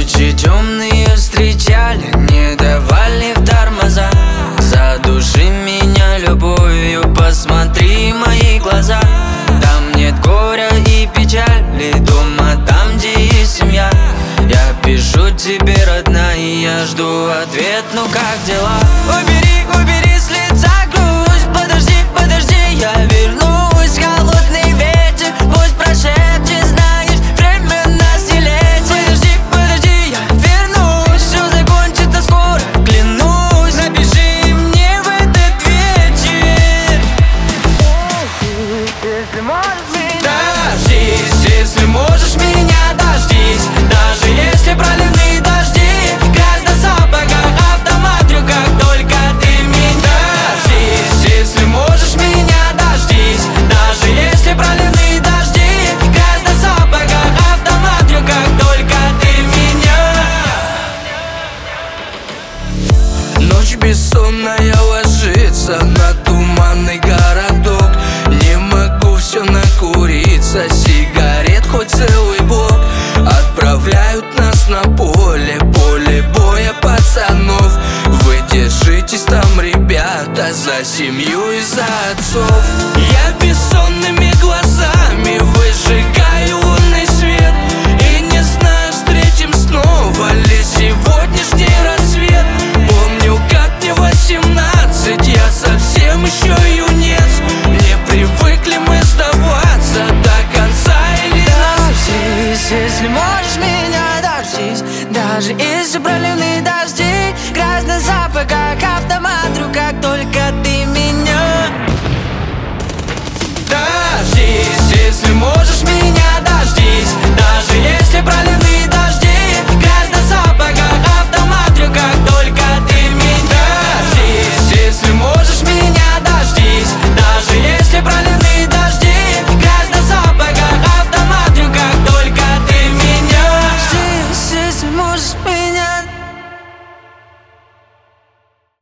Ночи темные встречали, не давали в тормоза. Задуши меня любовью, посмотри в мои глаза. Там нет горя и печали, дома там, где есть семья. Я пишу тебе, родная, я жду ответ, ну как дела? Убери с лица грусть, подожди, я вернусь. Холодный ветер пусть прошепчет, знаешь, время нас не лечит. Подожди, я вернусь, все закончится скоро, клянусь. Напиши мне в этот вечер, если можешь меня. Дождись, если можешь меня, дождись. Даже если проливные дожди, грязь на сапогах, автоматью, как только ты меня. Дождись, если можешь меня, дождись. Даже если проливные дожди, грязь на сапогах, автоматью, как только ты меня. Ночь бессонная ложится на туманный городок. Не могу все накуриться, сигарет хоть целый блок. Отправляют нас на поле боя пацанов. Вы держитесь там, ребята, за семью и за отцов. Я бессонными глазами выжигаю лунный свет, и не знаю, встретим снова ли сегодняшний рассвет. Помню, как мне 18, я совсем еще юнец. Не привыкли мы сдаваться до конца или Дождись, если можешь меня, дождись. Даже